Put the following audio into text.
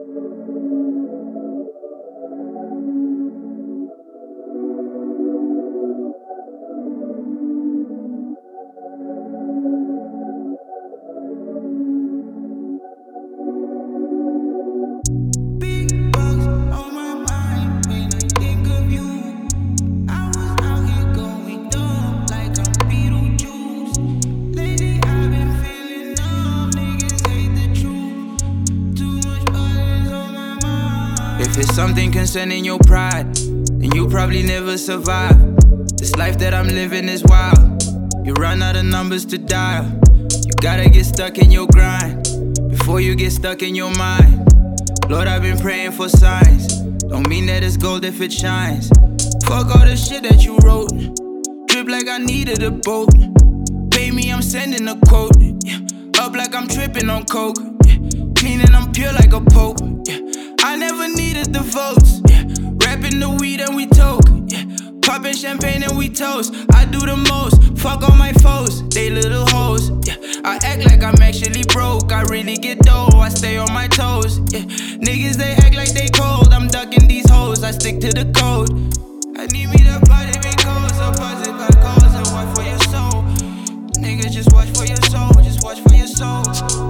If it's something concerning your pride, then you probably never survive. This life that I'm living is wild. You run out of numbers to dial. You gotta get stuck in your grind before you get stuck in your mind. Lord, I've been praying for signs. Don't mean that it's gold if it shines. Fuck all the shit that you wrote. Drip like I needed a boat. Pay me, I'm sending a quote. Up like I'm tripping on coke. Clean and I'm pure like a pope. I never needed the votes. Rapping the weed and we toke. Popping champagne and we toast. I do the most. Fuck all my foes. They little hoes. I act like I'm actually broke. I really get dough. I stay on my toes. Niggas they act like they cold. I'm ducking these hoes. I stick to the code. I need me to party because I positive got calls and watch for your soul. Niggas just watch for your soul. Just watch for your soul.